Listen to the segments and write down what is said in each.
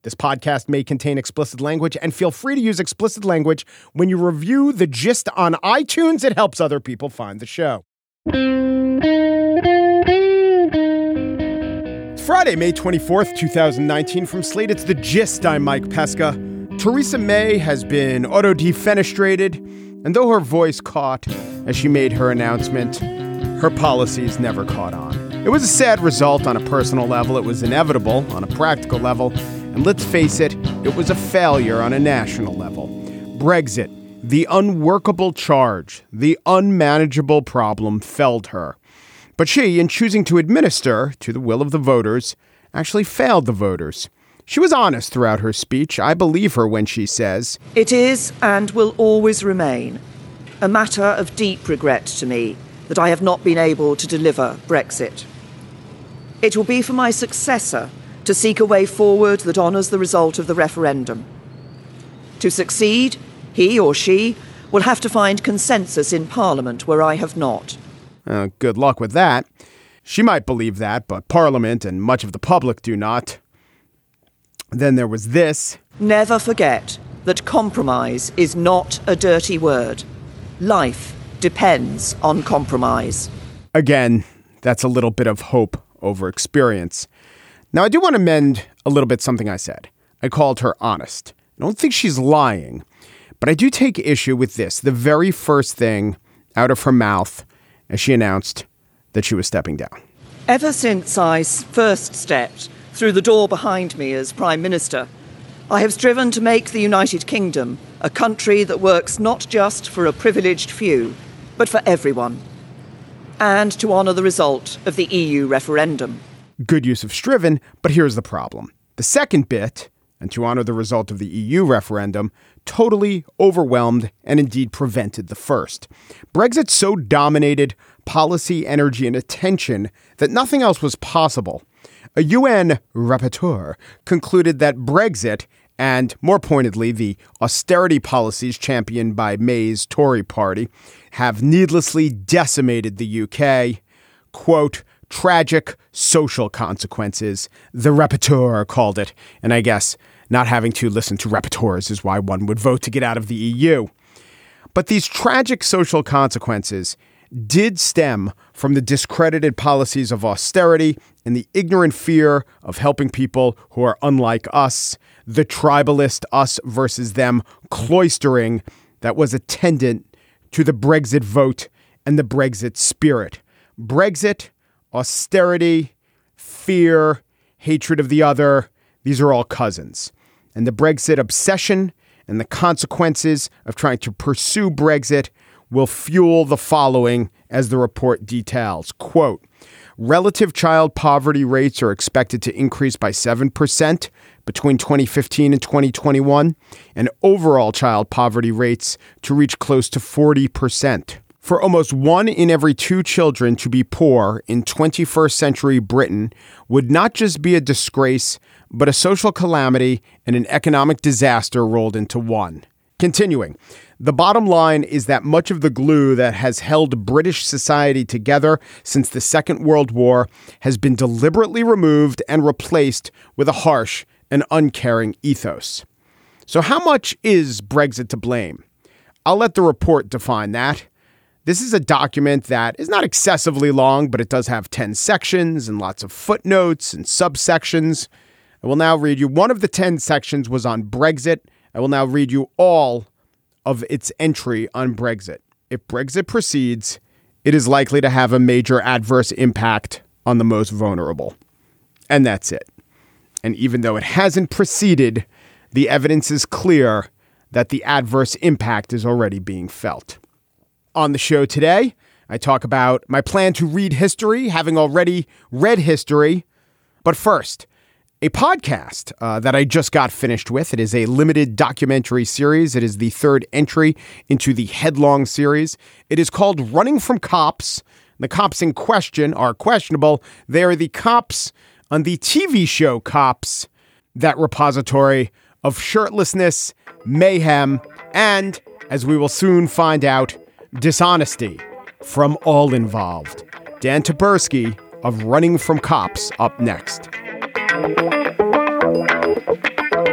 This podcast may contain explicit language, and feel free to use explicit language when you review The Gist on iTunes. It helps other people find the show. It's Friday, May 24th, 2019. From Slate, it's The Gist. I'm Mike Pesca. Theresa May has been auto-defenestrated, and though her voice caught as she made her announcement, her policies never caught on. It was a sad result on a personal level. It was inevitable on a practical level. And let's face it, it was a failure on a national level. Brexit, the unworkable charge, the unmanageable problem, felled her. But she, in choosing to administer to the will of the voters, actually failed the voters. She was honest throughout her speech. I believe her when she says, "It is and will always remain a matter of deep regret to me that I have not been able to deliver Brexit. It will be for my successor to seek a way forward that honours the result of the referendum. To succeed, he or she will have to find consensus in Parliament where I have not." Good luck with that. She might believe that, but Parliament and much of the public do not. Then there was this. "Never forget that compromise is not a dirty word. Life depends on compromise." Again, that's a little bit of hope over experience. Now, I do want to mend a little bit something I said. I called her honest. I don't think she's lying, but I do take issue with this. The very first thing out of her mouth as she announced that she was stepping down. "Ever since I first stepped through the door behind me as Prime Minister, I have striven to make the United Kingdom a country that works not just for a privileged few, but for everyone, and to honour the result of the EU referendum." Good use of striven, but here's the problem. The second bit, and to honor the result of the EU referendum, totally overwhelmed and indeed prevented the first. Brexit so dominated policy, energy, and attention that nothing else was possible. A UN rapporteur concluded that Brexit, and more pointedly, the austerity policies championed by May's Tory party, have needlessly decimated the UK. Quote, "tragic social consequences," the rapporteur called it. And I guess not having to listen to rapporteurs is why one would vote to get out of the EU. But these tragic social consequences did stem from the discredited policies of austerity and the ignorant fear of helping people who are unlike us, the tribalist us versus them cloistering that was attendant to the Brexit vote and the Brexit spirit. Brexit, austerity, fear, hatred of the other, these are all cousins. And the Brexit obsession and the consequences of trying to pursue Brexit will fuel the following, as the report details. Quote, "relative child poverty rates are expected to increase by 7% between 2015 and 2021, and overall child poverty rates to reach close to 40%. For almost 1 in every 2 children to be poor in 21st century Britain would not just be a disgrace, but a social calamity and an economic disaster rolled into one." Continuing, "the bottom line is that much of the glue that has held British society together since the Second World War has been deliberately removed and replaced with a harsh and uncaring ethos." So how much is Brexit to blame? I'll let the report define that. This is a document that is not excessively long, but it does have 10 sections and lots of footnotes and subsections. I will now read you. One of the 10 sections was on Brexit. I will now read you all of its entry on Brexit. If Brexit proceeds, it is likely to have a major adverse impact on the most vulnerable. And that's it. And even though it hasn't proceeded, the evidence is clear that the adverse impact is already being felt. On the show today, I talk about my plan to read history, having already read history. But first, a podcast that I just got finished with. It is a limited documentary series. It is the third entry into the Headlong series. It is called Running from Cops. The cops in question are questionable. They are the cops on the TV show Cops, that repository of shirtlessness, mayhem, and, as we will soon find out, dishonesty from all involved. Dan Taberski of Running from Cops up next.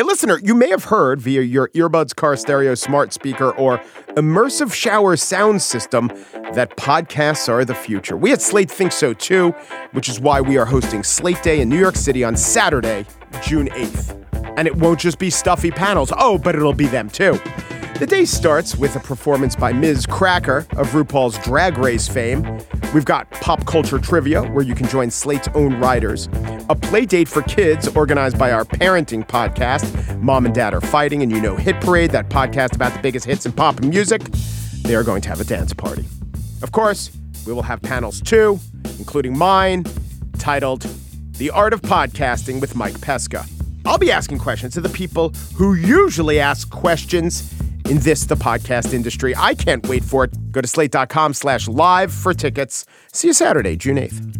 Hey, listener, you may have heard via your earbuds, car stereo, smart speaker, or immersive shower sound system that podcasts are the future. We at Slate think so too, which is why we are hosting Slate Day in New York City on Saturday, June 8th. And it won't just be stuffy panels. Oh, but it'll be them too. The day starts with a performance by Ms. Cracker of RuPaul's Drag Race fame. We've got pop culture trivia, where you can join Slate's own writers. A play date for kids organized by our parenting podcast, Mom and Dad Are Fighting, and Hit Parade, that podcast about the biggest hits in pop and music. They are going to have a dance party. Of course, we will have panels too, including mine, titled The Art of Podcasting with Mike Pesca. I'll be asking questions to the people who usually ask questions in the podcast industry. I can't wait for it. Go to slate.com/live for tickets. See you Saturday, June 8th.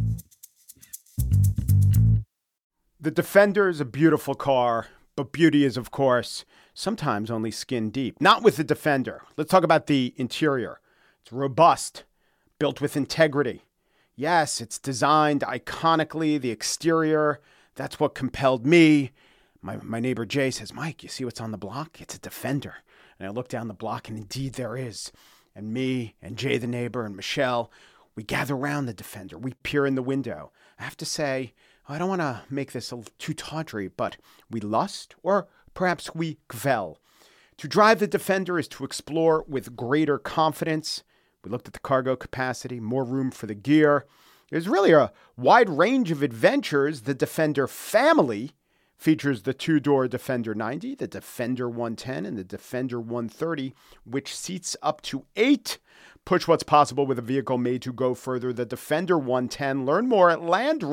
The Defender is a beautiful car, but beauty is, of course, sometimes only skin deep. Not with the Defender. Let's talk about the interior. It's robust, built with integrity. Yes, it's designed iconically. The exterior, that's what compelled me. My neighbor Jay says, Mike, you see what's on the block? It's a Defender. And I look down the block, and indeed there is. And me and Jay the neighbor and Michelle, we gather around the Defender. We peer in the window. I have to say, I don't want to make this too tawdry, but we lust, or perhaps we gvel. To drive the Defender is to explore with greater confidence. We looked at the cargo capacity, more room for the gear. There's really a wide range of adventures. The Defender family features the two-door Defender 90, the Defender 110, and the Defender 130, which seats up to 8. Push what's possible with a vehicle made to go further. The Defender 110. Learn more at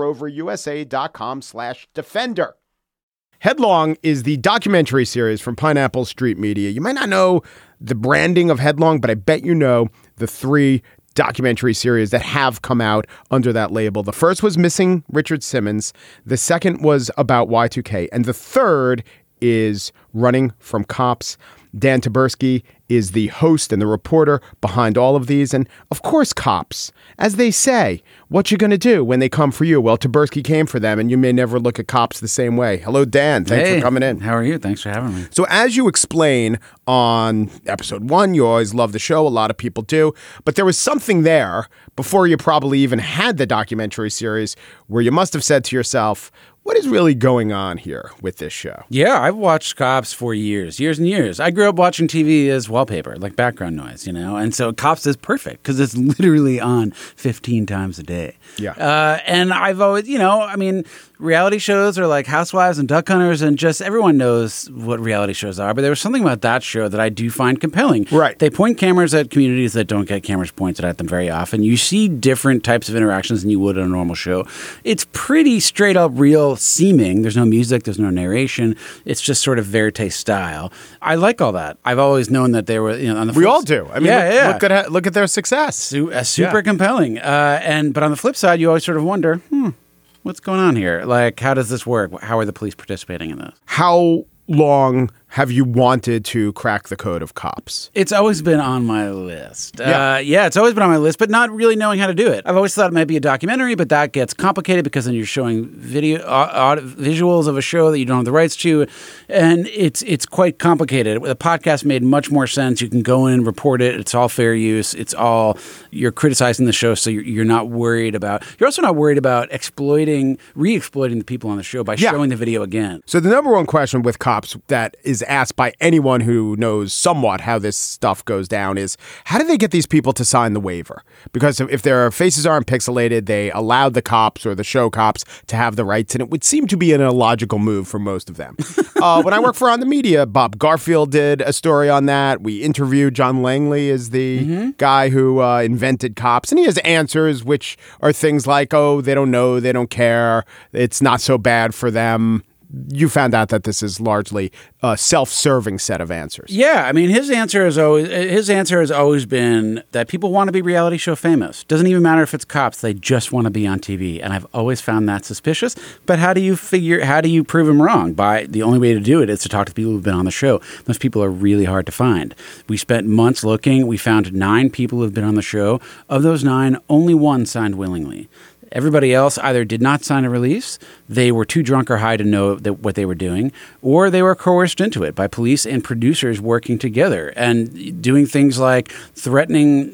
LandRoverUSA.com/Defender. Headlong is the documentary series from Pineapple Street Media. You might not know the branding of Headlong, but I bet you know the 3 documentary series that have come out under that label. The first was Missing Richard Simmons. The second was about Y2K. And the third is Running from Cops. Dan Taberski is the host and the reporter behind all of these. And of course, cops, as they say, what you going to do when they come for you? Well, Taberski came for them, and you may never look at cops the same way. Hello, Dan. Thanks for coming in. How are you? Thanks for having me. So as you explain on episode 1, you always love the show. A lot of people do. But there was something there before you probably even had the documentary series where you must have said to yourself, what is really going on here with this show? Yeah, I've watched Cops for years and years. I grew up watching TV as wallpaper, like background noise, And so Cops is perfect because it's literally on 15 times a day. Yeah. And I've always, reality shows are like Housewives and Duck Hunters, and just everyone knows what reality shows are. But there was something about that show that I do find compelling. Right. They point cameras at communities that don't get cameras pointed at them very often. You see different types of interactions than you would on a normal show. It's pretty straight up real seeming. There's no music. There's no narration. It's just sort of verite style. I like all that. I've always known that they were, on the We all do. I mean, look at their success. Super compelling. But on the flip side, you always sort of wonder, what's going on here? Like, how does this work? How are the police participating in this? How long have you wanted to crack the code of cops? It's always been on my list. It's always been on my list, but not really knowing how to do it. I've always thought it might be a documentary, but that gets complicated because then you're showing visuals of a show that you don't have the rights to, and it's quite complicated. The podcast made much more sense. You can go in and report it. It's all fair use. You're criticizing the show, so you're not worried about. You're also not worried about re-exploiting the people on the show by showing the video again. So the number one question with cops that is asked by anyone who knows somewhat how this stuff goes down is, how do they get these people to sign the waiver? Because if their faces aren't pixelated, they allowed the cops or the show cops to have the rights, and it would seem to be an illogical move for most of them. When I worked for On the Media, Bob Garfield did a story on that. We interviewed John Langley as the guy who invented cops, and he has answers which are things like, oh, they don't know, they don't care, it's not so bad for them. You found out that this is largely a self-serving set of answers. Yeah, I mean, his answer has always been that people want to be reality show famous. Doesn't even matter if it's cops; they just want to be on TV. And I've always found that suspicious. But how do you prove him wrong? The only way to do it is to talk to people who've been on the show. Those people are really hard to find. We spent months looking. We found 9 people who've been on the show. Of those 9, only 1 signed willingly. Everybody else either did not sign a release, they were too drunk or high to know what they were doing, or they were coerced into it by police and producers working together and doing things like threatening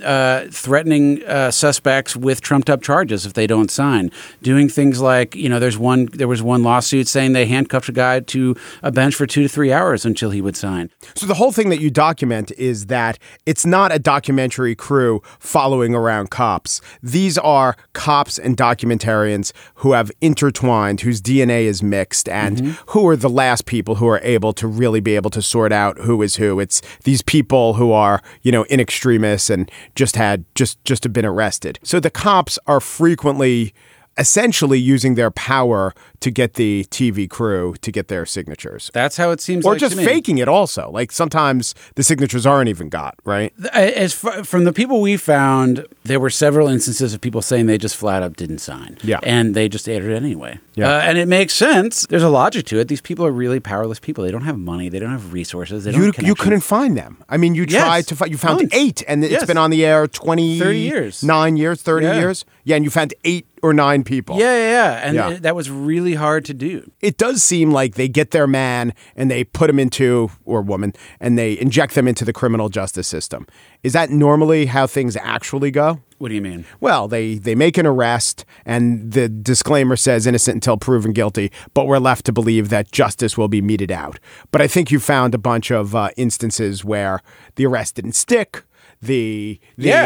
suspects with trumped-up charges if they don't sign. Doing things like, there was one lawsuit saying they handcuffed a guy to a bench for 2 to 3 hours until he would sign. So the whole thing that you document is that it's not a documentary crew following around cops. These are cops and documentarians who have intertwined, whose DNA is mixed, and who are the last people who are able to really be able to sort out who is who. It's these people who are, in extremis and just have been arrested. So the cops are frequently essentially using their power to get the TV crew to get their signatures. That's how it seems or like just to me. faking it also. Like sometimes the signatures aren't even got, right? From the people we found, there were several instances of people saying they just flat out didn't sign. Yeah. And they just ate it anyway. Yeah. And it makes sense. There's a logic to it. These people are really powerless people. They don't have money. They don't have resources. They don't have You couldn't find them. I mean, you tried to find, you found 8 and it's been on the air 30 years. 9 years, 30 years. Yeah, and you found 8 or 9 people. Yeah. And that was really hard to do. It does seem like they get their man and they put him into, or woman, and they inject them into the criminal justice system. Is that normally how things actually go? What do you mean? Well, they make an arrest and the disclaimer says innocent until proven guilty, but we're left to believe that justice will be meted out. But I think you found a bunch of instances where the arrest didn't stick. The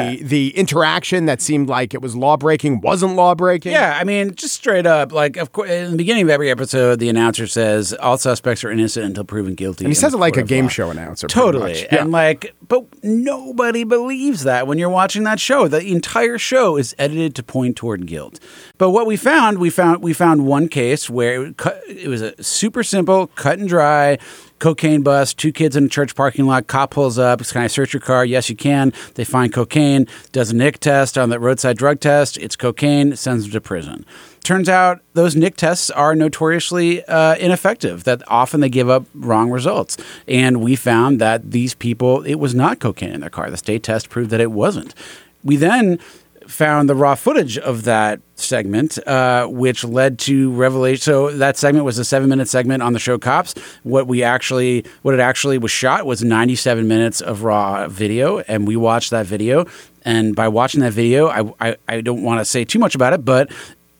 interaction that seemed like it was law-breaking wasn't law-breaking. Yeah, I mean, just straight up, like, of course, in the beginning of every episode, the announcer says, all suspects are innocent until proven guilty. And he says it like a game show announcer. Totally. Yeah. And but nobody believes that when you're watching that show. The entire show is edited to point toward guilt. But what we found one case where it was a super simple, cut and dry, cocaine bust, 2 kids in a church parking lot, cop pulls up, can I search your car? Yes, you can. They find cocaine, does a NIC test on the roadside drug test. It's cocaine, sends them to prison. Turns out those NIC tests are notoriously ineffective, that often they give up wrong results. And we found that these people, it was not cocaine in their car. The state test proved that it wasn't. We then found the raw footage of that segment, which led to revelation. So that segment was a 7-minute segment on the show Cops. What it actually was shot was 97 minutes of raw video, and we watched that video. And by watching that video, I don't want to say too much about it, but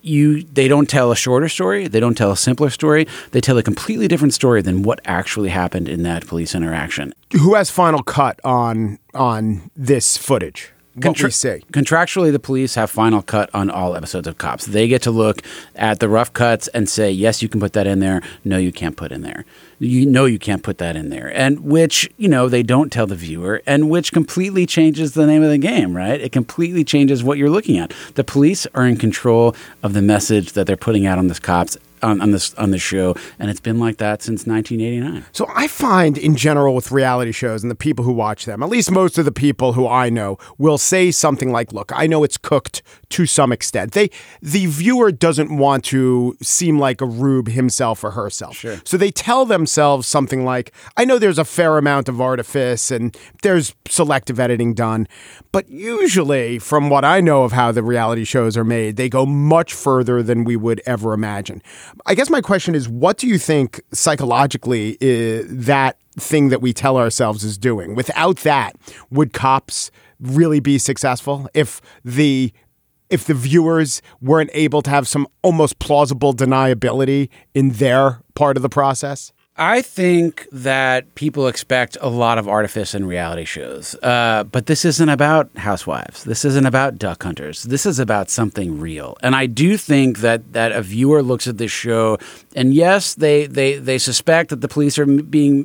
they don't tell a shorter story. They don't tell a simpler story. They tell a completely different story than what actually happened in that police interaction. Who has final cut on this footage? What we say. Contractually, the police have final cut on all episodes of Cops. They get to look at the rough cuts and say, yes, you can put that in there. No, you can't put in there. You can't put that in there. And which, they don't tell the viewer, and which completely changes the name of the game, right? It completely changes what you're looking at. The police are in control of the message that they're putting out on this Cops on this show, and it's been like that since 1989. So I find in general with reality shows and the people who watch them, at least most of the people who I know, will say something like, look, I know it's cooked to some extent. The viewer doesn't want to seem like a rube himself or herself. Sure. So they tell themselves something like, I know there's a fair amount of artifice and there's selective editing done, but usually from what I know of how the reality shows are made, they go much further than we would ever imagine. I guess my question is, what do you think psychologically that thing that we tell ourselves is doing? Without that, would Cops really be successful if the viewers weren't able to have some almost plausible deniability in their part of the process? I think that people expect a lot of artifice in reality shows, but this isn't about housewives. This isn't about duck hunters. This is about something real. And I do think that a viewer looks at this show, and yes, they suspect that the police are being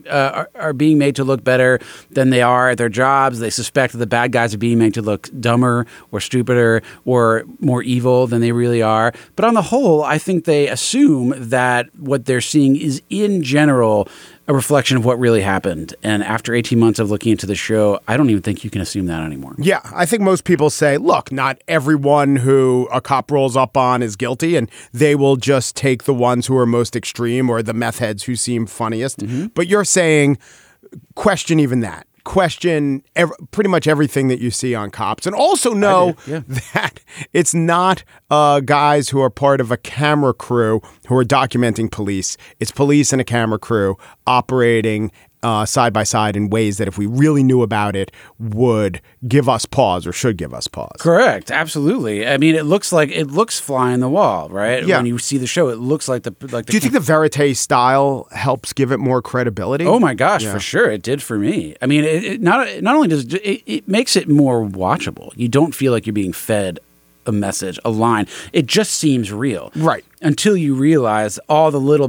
made to look better than they are at their jobs. They suspect that the bad guys are being made to look dumber or stupider or more evil than they really are. But on the whole, I think they assume that what they're seeing is in general a reflection of what really happened. And after 18 months of looking into the show, I don't even think you can assume that anymore. Yeah, I think most people say, look, not everyone who a cop rolls up on is guilty, and they will just take the ones who are most extreme or the meth heads who seem funniest. Mm-hmm. But you're saying, question even that. question pretty much everything that you see on Cops, and also know that it's not guys who are part of a camera crew who are documenting police. It's police and a camera crew operating side by side in ways that if we really knew about it would give us pause or should give us pause. Correct. Absolutely. I mean, it looks fly in the wall, right? Yeah. When you see the show, it looks like the Do you think the verite style helps give it more credibility? Oh my gosh, for sure. It did for me. I mean, it not only does it makes it more watchable. You don't feel like you're being fed a message, a line. It just seems real. Right. Until you realize all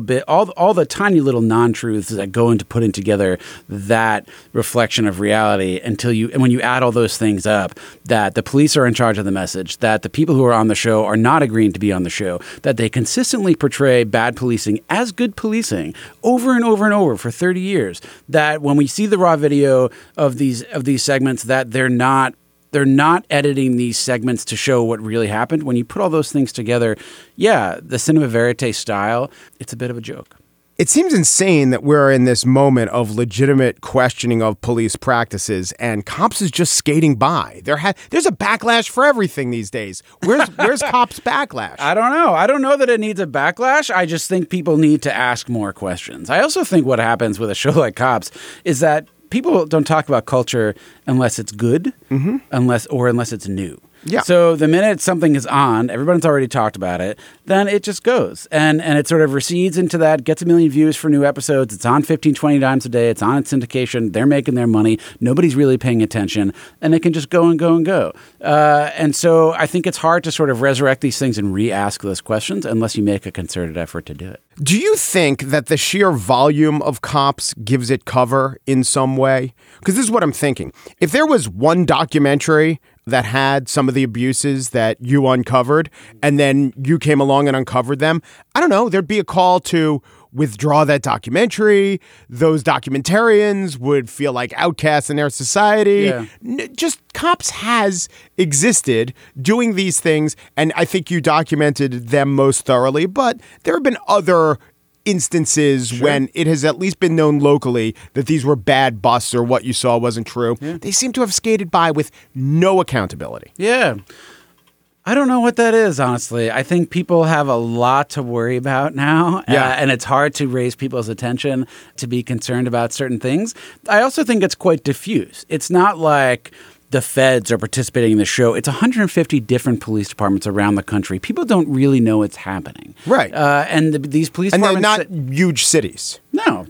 the tiny little non-truths that go into putting together that reflection of reality, and when you add all those things up, that the police are in charge of the message, that the people who are on the show are not agreeing to be on the show, that they consistently portray bad policing as good policing over and over and over for 30 years, that when we see the raw video of these segments, that they're not editing these segments to show what really happened. When you put all those things together, the cinema verite style, it's a bit of a joke. It seems insane that we're in this moment of legitimate questioning of police practices, and Cops is just skating by. There's a backlash for everything these days. Where's Cops backlash? I don't know. I don't know that it needs a backlash. I just think people need to ask more questions. I also think what happens with a show like Cops is that people don't talk about culture unless it's good, unless it's new. Yeah. So the minute something is on, everyone's already talked about it, then it just goes. And it sort of recedes into that, gets 1 million views for new episodes. It's on 15, 20 times a day. It's on its syndication. They're making their money. Nobody's really paying attention. And it can just go and go and go. And so I think it's hard to sort of resurrect these things and re-ask those questions unless you make a concerted effort to do it. Do you think that the sheer volume of Cops gives it cover in some way? Because this is what I'm thinking. If there was one documentary that had some of the abuses that you uncovered, and then you came along and uncovered them, I don't know, there'd be a call to withdraw that documentary. Those documentarians would feel like outcasts in their society. Yeah. Just Cops has existed doing these things, and I think you documented them most thoroughly, but there have been other instances when it has at least been known locally that these were bad busts or what you saw wasn't true. Yeah. They seem to have skated by with no accountability. Yeah. I don't know what that is, honestly. I think people have a lot to worry about now, and it's hard to raise people's attention to be concerned about certain things. I also think it's quite diffuse. It's not like the feds are participating in the show. It's 150 different police departments around the country. People don't really know what's happening. Right. These police departments... And they're not huge cities. No.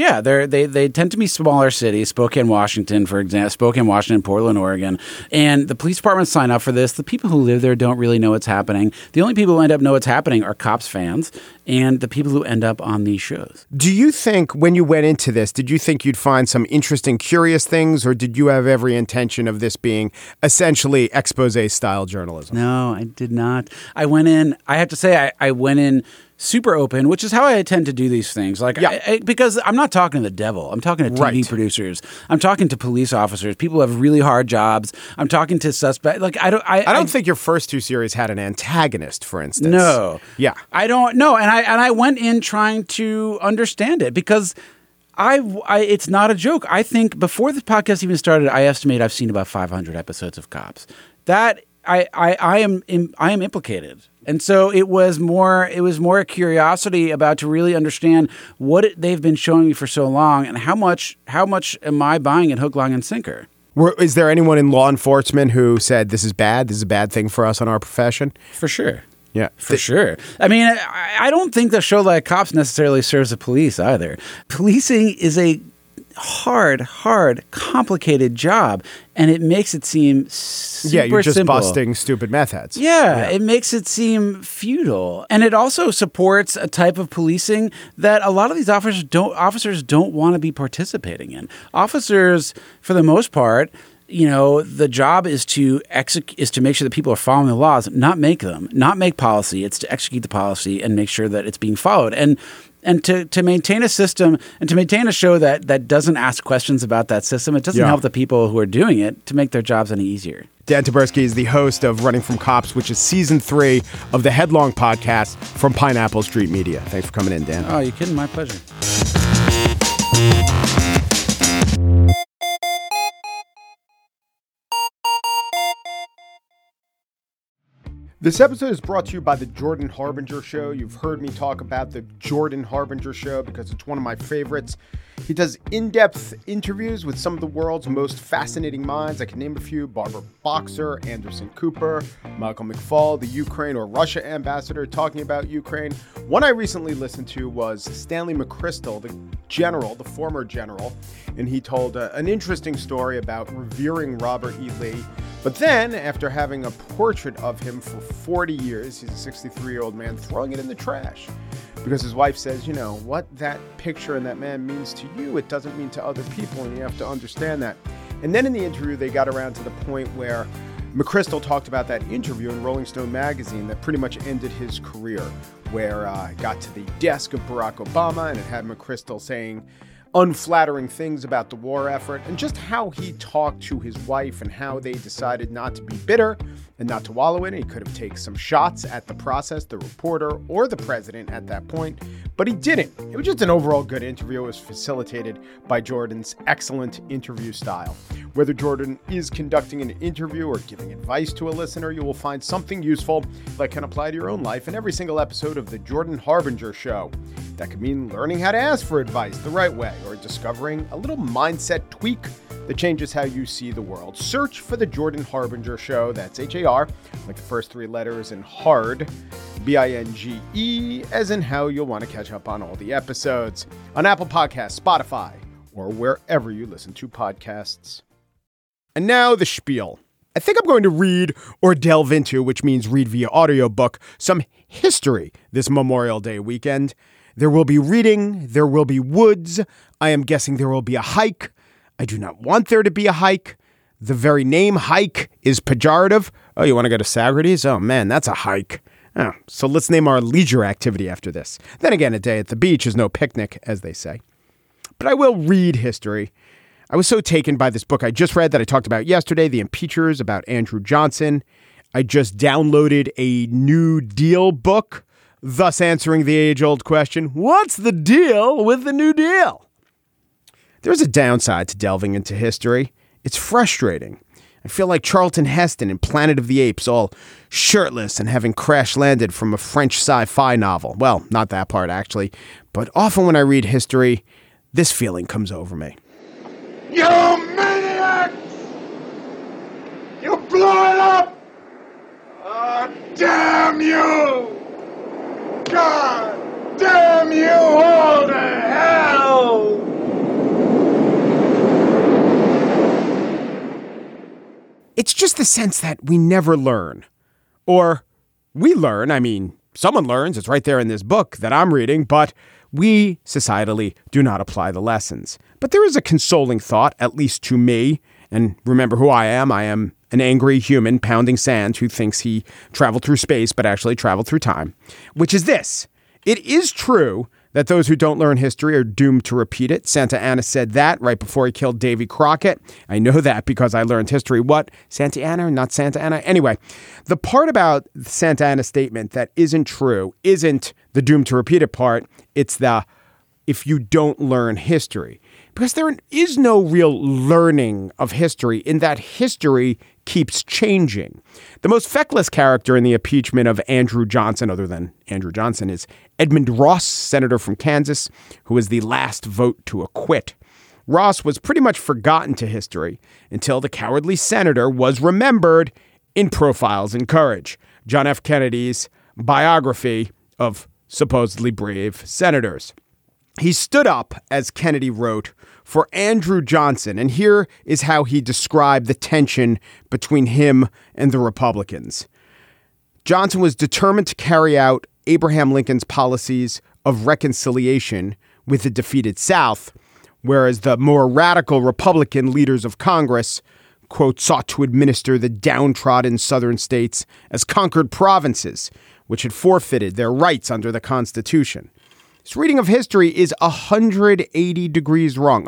They tend to be smaller cities. Spokane, Washington, for example. Spokane, Washington, Portland, Oregon. And the police departments sign up for this. The people who live there don't really know what's happening. The only people who end up know what's happening are Cops fans and the people who end up on these shows. Do you think when you went into this, did you think you'd find some interesting, curious things, or did you have every intention of this being essentially expose-style journalism? No, I did not. I went in, I have to say, I went in super open, which is how I tend to do these things. Because I'm not talking to the devil. I'm talking to TV producers. I'm talking to police officers. People who have really hard jobs. I'm talking to suspects. I don't think your first two series had an antagonist, for instance. No. Yeah. I don't know. And I went in trying to understand it because it's not a joke. I think before this podcast even started, I estimate I've seen about 500 episodes of Cops. That I am implicated. And so it was more a curiosity about to really understand what they've been showing me for so long and how much am I buying it hook, line, and sinker. Is there anyone in law enforcement who said this is bad? This is a bad thing for us on our profession? For sure. Yeah. For sure. I mean, I don't think the show like Cops necessarily serves the police either. Policing is a hard, complicated job, and it makes it seem super simple. Yeah, you're just busting stupid meth heads. Yeah, it makes it seem futile. And it also supports a type of policing that a lot of these officers don't want to be participating in. Officers, for the most part, the job is to make sure that people are following the laws, not make policy. It's to execute the policy and make sure that it's being followed. And to maintain a system and to maintain a show that doesn't ask questions about that system, it doesn't help the people who are doing it to make their jobs any easier. Dan Taberski is the host of Running from Cops, which is season 3 of the Headlong podcast from Pineapple Street Media. Thanks for coming in, Dan. Oh, you kidding? My pleasure. This episode is brought to you by the Jordan Harbinger Show. You've heard me talk about the Jordan Harbinger Show because it's one of my favorites. He does in-depth interviews with some of the world's most fascinating minds. I can name a few: Barbara Boxer, Anderson Cooper, Michael McFaul, the Ukraine or Russia ambassador talking about Ukraine. One I recently listened to was Stanley McChrystal, the former general, and he told an interesting story about revering Robert E. Lee. But then, after having a portrait of him for 40 years, he's a 63-year-old man, throwing it in the trash. Because his wife says, you know, what that picture and that man means to you, it doesn't mean to other people, and you have to understand that. And then in the interview, they got around to the point where McChrystal talked about that interview in Rolling Stone magazine that pretty much ended his career, where it got to the desk of Barack Obama, and it had McChrystal saying unflattering things about the war effort, and just how he talked to his wife and how they decided not to be bitter and not to wallow in it. He could have taken some shots at the process, the reporter, or the president at that point, but he didn't. It was just an overall good interview. It was facilitated by Jordan's excellent interview style. Whether Jordan is conducting an interview or giving advice to a listener, you will find something useful that can apply to your own life in every single episode of The Jordan Harbinger Show. That could mean learning how to ask for advice the right way, or discovering a little mindset tweak that changes how you see the world. Search for The Jordan Harbinger Show. That's H-A-R, like the first three letters, and hard, B-I-N-G-E, as in how you'll want to catch up on all the episodes on Apple Podcasts, Spotify, or wherever you listen to podcasts. And now the spiel. I think I'm going to read or delve into, which means read via audiobook, some history this Memorial Day weekend. There will be reading. There will be woods. I am guessing there will be a hike. I do not want there to be a hike. The very name hike is pejorative. Oh, you want to go to Sagres? Oh, man, that's a hike. Oh, so let's name our leisure activity after this. Then again, a day at the beach is no picnic, as they say. But I will read history. I was so taken by this book I just read that I talked about yesterday, The Impeachers, about Andrew Johnson. I just downloaded a New Deal book, thus answering the age-old question, what's the deal with the New Deal? There's a downside to delving into history. It's frustrating. I feel like Charlton Heston in Planet of the Apes, all shirtless and having crash-landed from a French sci-fi novel. Well, not that part, actually. But often when I read history, this feeling comes over me. You maniacs! You blew it up! Oh, damn you! God damn you all to hell! It's just the sense that we never learn. Or we learn, I mean, someone learns, it's right there in this book that I'm reading, but we societally do not apply the lessons. But there is a consoling thought, at least to me, and remember who I am. I am an angry human pounding sand who thinks he traveled through space but actually traveled through time, which is this. It is true that those who don't learn history are doomed to repeat it. Santa Anna said that right before he killed Davy Crockett. I know that because I learned history. What? Santa Anna, not Santa Anna? Anyway, the part about the Santa Anna statement that isn't true isn't the doomed to repeat it part. It's the if you don't learn history. Because there is no real learning of history in that history keeps changing. The most feckless character in the impeachment of Andrew Johnson, other than Andrew Johnson, is Edmund Ross, senator from Kansas, who was the last vote to acquit. Ross was pretty much forgotten to history until the cowardly senator was remembered in Profiles in Courage, John F. Kennedy's biography of supposedly brave senators. He stood up, as Kennedy wrote, for Andrew Johnson, and here is how he described the tension between him and the Republicans. Johnson was determined to carry out Abraham Lincoln's policies of reconciliation with the defeated South, whereas the more radical Republican leaders of Congress, quote, sought to administer the downtrodden southern states as conquered provinces, which had forfeited their rights under the Constitution. This reading of history is 180 degrees wrong.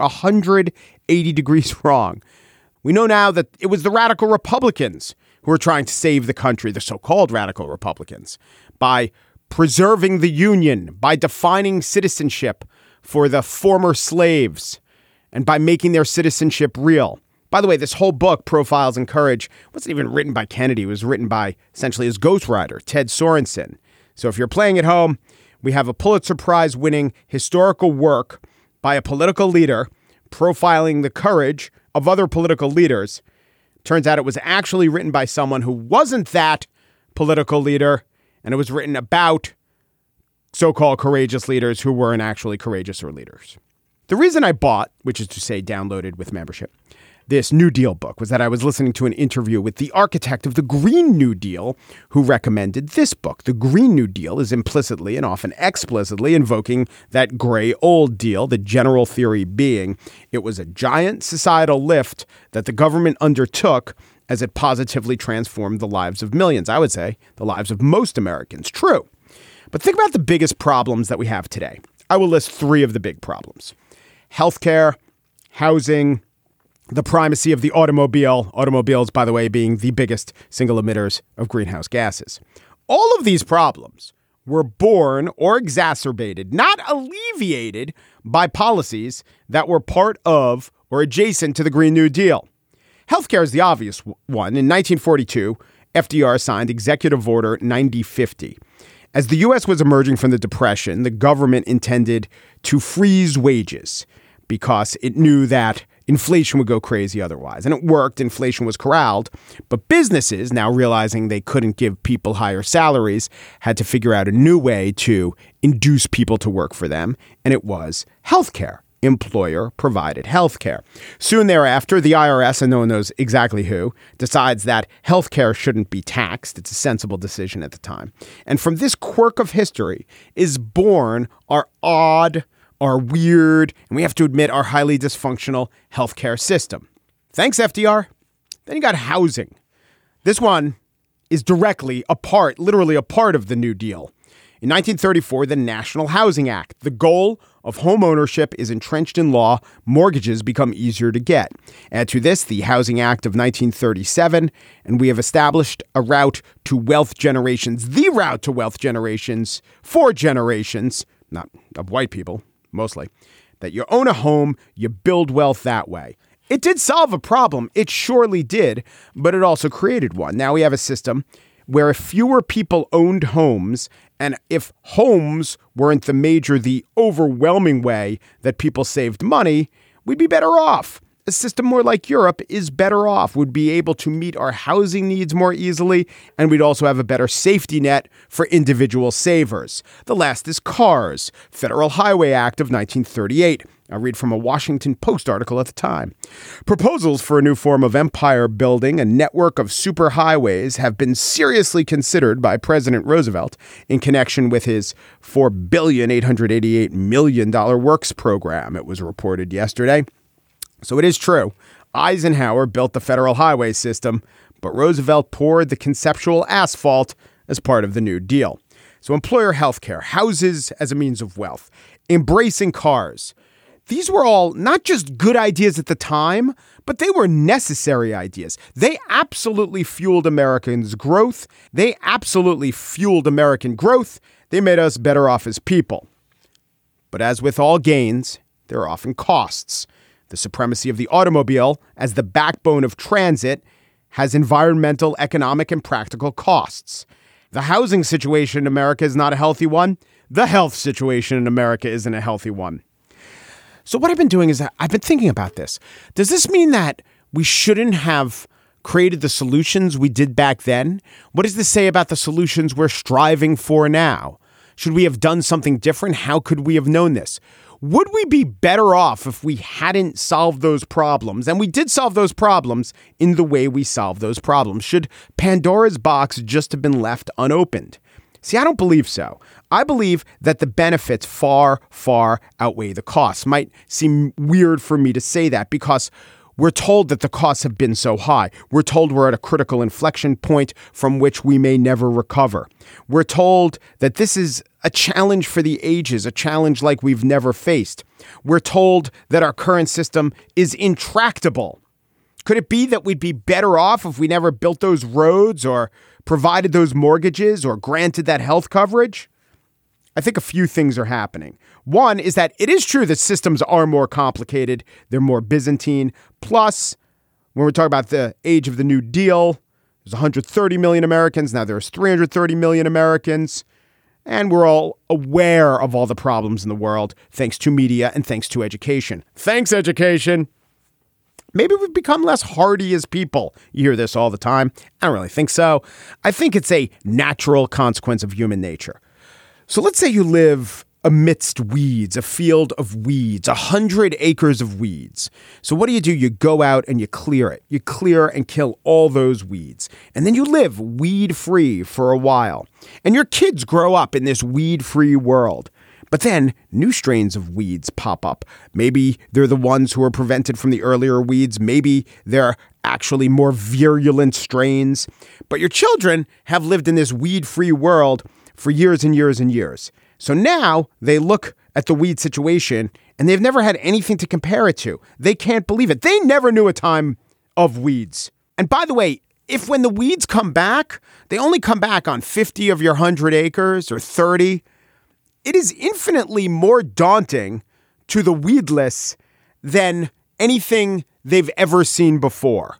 180 degrees wrong. We know now that it was the radical Republicans who were trying to save the country, the so-called radical Republicans, by preserving the Union, by defining citizenship for the former slaves, and by making their citizenship real. By the way, this whole book, Profiles in Courage, wasn't even written by Kennedy. It was written by essentially his ghostwriter, Ted Sorensen. So if you're playing at home, we have a Pulitzer Prize winning historical work by a political leader profiling the courage of other political leaders. Turns out it was actually written by someone who wasn't that political leader, and it was written about so-called courageous leaders who weren't actually courageous or leaders. The reason I bought, which is to say downloaded with membership, this New Deal book was that I was listening to an interview with the architect of the Green New Deal who recommended this book. The Green New Deal is implicitly and often explicitly invoking that gray old deal, the general theory being it was a giant societal lift that the government undertook as it positively transformed the lives of millions. I would say the lives of most Americans. True. But think about the biggest problems that we have today. I will list 3 of the big problems: healthcare, housing, the primacy of the automobile. Automobiles, by the way, being the biggest single emitters of greenhouse gases. All of these problems were born or exacerbated, not alleviated, by policies that were part of or adjacent to the Green New Deal. Healthcare is the obvious one. In 1942, FDR signed Executive Order 9050. As the U.S. was emerging from the Depression, the government intended to freeze wages because it knew that inflation would go crazy otherwise. And it worked. Inflation was corralled. But businesses, now realizing they couldn't give people higher salaries, had to figure out a new way to induce people to work for them. And it was healthcare. Employer-provided healthcare. Soon thereafter, the IRS, and no one knows exactly who, decides that healthcare shouldn't be taxed. It's a sensible decision at the time. And from this quirk of history is born our odd, our weird, and we have to admit, our highly dysfunctional healthcare system. Thanks, FDR. Then you got housing. This one is directly a part, literally a part of the New Deal. In 1934, the National Housing Act. The goal of home ownership is entrenched in law. Mortgages become easier to get. Add to this the Housing Act of 1937, and we have established a route to wealth generations, the route to wealth generations for generations, not of white people, mostly, that you own a home, you build wealth that way. It did solve a problem. It surely did, but it also created one. Now we have a system where if fewer people owned homes, and if homes weren't the overwhelming way that people saved money, we'd be better off. A system more like Europe is better off, would be able to meet our housing needs more easily, and we'd also have a better safety net for individual savers. The last is cars, Federal Highway Act of 1938. I read from a Washington Post article at the time. Proposals for a new form of empire building, a network of superhighways, have been seriously considered by President Roosevelt in connection with his $4,888 million works program, it was reported yesterday. So it is true. Eisenhower built the federal highway system, but Roosevelt poured the conceptual asphalt as part of the New Deal. So employer health care, houses as a means of wealth, embracing cars. These were all not just good ideas at the time, but they were necessary ideas. They absolutely fueled Americans' growth. They made us better off as people. But as with all gains, there are often costs. The supremacy of the automobile as the backbone of transit has environmental, economic, and practical costs. The housing situation in America is not a healthy one. The health situation in America isn't a healthy one. So what I've been doing is I've been thinking about this. Does this mean that we shouldn't have created the solutions we did back then? What does this say about the solutions we're striving for now? Should we have done something different? How could we have known this? Would we be better off if we hadn't solved those problems? And we did solve those problems in the way we solved those problems. Should Pandora's box just have been left unopened? See, I don't believe so. I believe that the benefits far, far outweigh the costs. Might seem weird for me to say that because we're told that the costs have been so high. We're told we're at a critical inflection point from which we may never recover. We're told that this is a challenge for the ages, a challenge like we've never faced. We're told that our current system is intractable. Could it be that we'd be better off if we never built those roads or provided those mortgages or granted that health coverage? I think a few things are happening. One is that it is true that systems are more complicated. They're more Byzantine. Plus, when we're talking about the age of the New Deal, there's 130 million Americans. Now there's 330 million Americans. And we're all aware of all the problems in the world, thanks to media and thanks to education. Thanks, education. Maybe we've become less hardy as people. You hear this all the time. I don't really think so. I think it's a natural consequence of human nature. So let's say you live amidst weeds, a field of weeds, 100 acres of weeds. So what do? You go out and you clear it. You clear and kill all those weeds. And then you live weed-free for a while. And your kids grow up in this weed-free world. But then new strains of weeds pop up. Maybe they're the ones who were prevented from the earlier weeds. Maybe they're actually more virulent strains. But your children have lived in this weed-free world for years and years and years. So now they look at the weed situation and they've never had anything to compare it to. They can't believe it. They never knew a time of weeds. And by the way, if when the weeds come back, they only come back on 50 of your 100 acres or 30, it is infinitely more daunting to the weedless than anything they've ever seen before.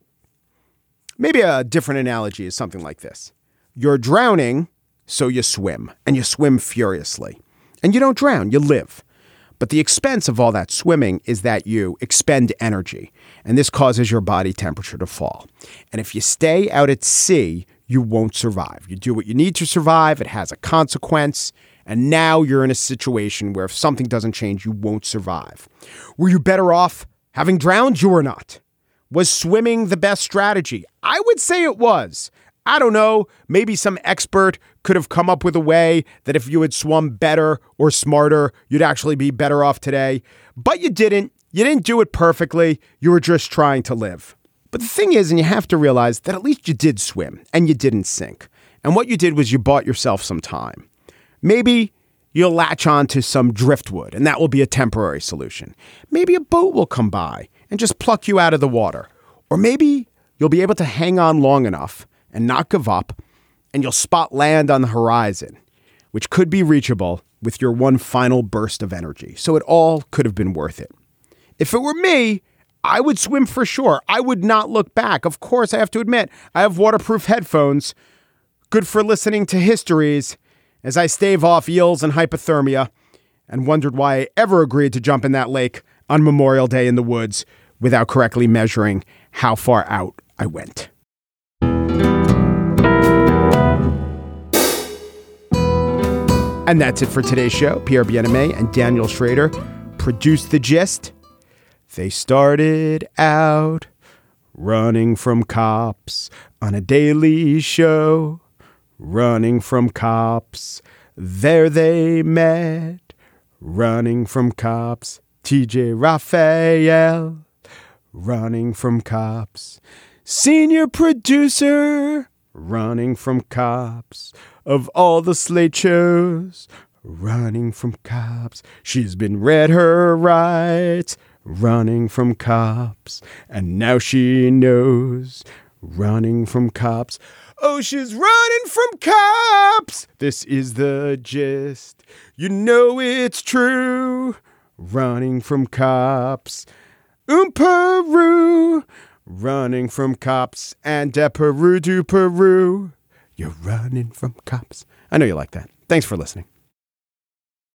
Maybe a different analogy is something like this. You're drowning, so you swim, and you swim furiously. And you don't drown, you live. But the expense of all that swimming is that you expend energy, and this causes your body temperature to fall. And if you stay out at sea, you won't survive. You do what you need to survive, it has a consequence, and now you're in a situation where if something doesn't change, you won't survive. Were you better off having drowned? You were not. Was swimming the best strategy? I would say it was. I don't know, maybe some expert could have come up with a way that if you had swum better or smarter, you'd actually be better off today. But you didn't. You didn't do it perfectly. You were just trying to live. But the thing is, and you have to realize that at least you did swim and you didn't sink. And what you did was you bought yourself some time. Maybe you'll latch on to some driftwood and that will be a temporary solution. Maybe a boat will come by and just pluck you out of the water. Or maybe you'll be able to hang on long enough and not give up, and you'll spot land on the horizon, which could be reachable with your one final burst of energy. So it all could have been worth it. If it were me, I would swim for sure. I would not look back. Of course, I have to admit, I have waterproof headphones, good for listening to histories as I stave off eels and hypothermia, and wondered why I ever agreed to jump in that lake on Memorial Day in the woods without correctly measuring how far out I went. And that's it for today's show. Pierre Bienaimé and Daniel Schrader produced The Gist. They started out running from cops on a daily show. Running from cops. There they met. Running from cops. TJ Raphael. Running from cops. Senior producer. Running from cops. Of all the Slate shows, running from cops. She's been read her rights, running from cops. And now she knows, running from cops. Oh, she's running from cops. This is The Gist. You know it's true. Running from cops. Peru. Running from cops. And Peru do Peru. You're running from cops. I know you like that. Thanks for listening.